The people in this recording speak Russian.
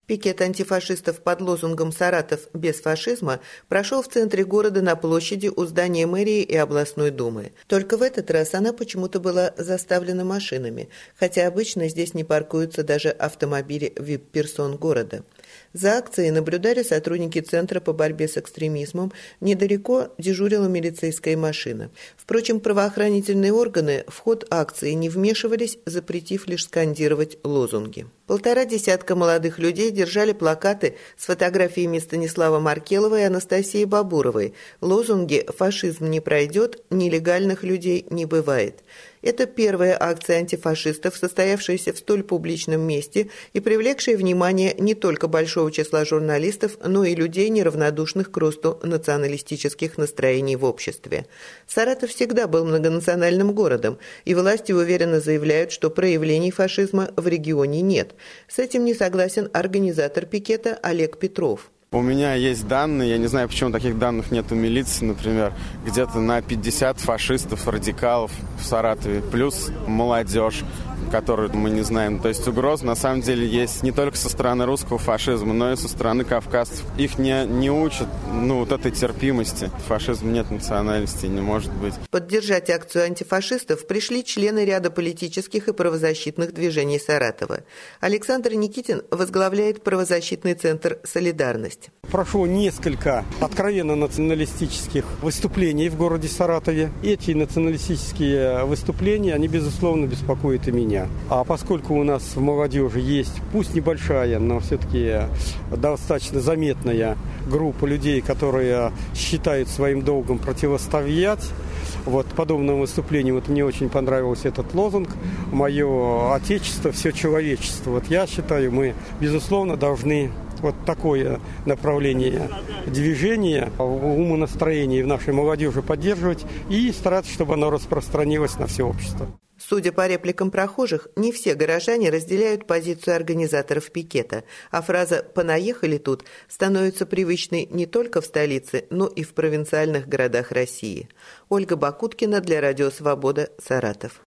Пикет антифашистов под лозунгом «Саратов без фашизма» прошел в центре города на площади у здания мэрии и областной думы. Только в этот раз она почему-то была заставлена машинами, хотя обычно здесь не паркуются даже автомобили вип-персон города. За акцией наблюдали сотрудники Центра по борьбе с экстремизмом, недалеко дежурила милицейская машина. Впрочем, правоохранительные органы в ход акции не вмешивались, запретив лишь скандировать лозунги. 1,5 десятка молодых людей держали плакаты с фотографиями Станислава Маркелова и Анастасии Бабуровой. Лозунги «Фашизм не пройдет», «Нелегальных людей не бывает». Это первая акция антифашистов, состоявшаяся в столь публичном месте и привлекшая внимание не только большого числа журналистов, но и людей, неравнодушных к росту националистических настроений в обществе. Саратов всегда был многонациональным городом, и власти уверенно заявляют, что проявлений фашизма в регионе нет. С этим не согласен организатор пикета Олег Петров. У меня есть данные, я не знаю, почему таких данных нет у милиции, например, где-то на 50 фашистов, радикалов в Саратове, плюс молодежь, которую мы не знаем. То есть угроза на самом деле есть не только со стороны русского фашизма, но и со стороны кавказцев. Их не учат вот этой терпимости. Фашизм нет национальности, не может быть. Поддержать акцию антифашистов пришли члены ряда политических и правозащитных движений Саратова. Александр Никитин возглавляет правозащитный центр «Солидарность». Прошло несколько откровенно националистических выступлений в городе Саратове. Эти националистические выступления, они, безусловно, беспокоят и меня. А поскольку у нас в молодежи есть, пусть небольшая, но все-таки достаточно заметная группа людей, которые считают своим долгом противостоять подобным выступлениям, мне очень понравился этот лозунг «Мое Отечество, все человечество». Я считаю, мы, безусловно, должны такое направление движения, умонастроения в нашей молодежи поддерживать и стараться, чтобы оно распространилось на все общество. Судя по репликам прохожих, не все горожане разделяют позицию организаторов пикета, а фраза «понаехали тут» становится привычной не только в столице, но и в провинциальных городах России. Ольга Бакуткина для Радио Свобода, Саратов.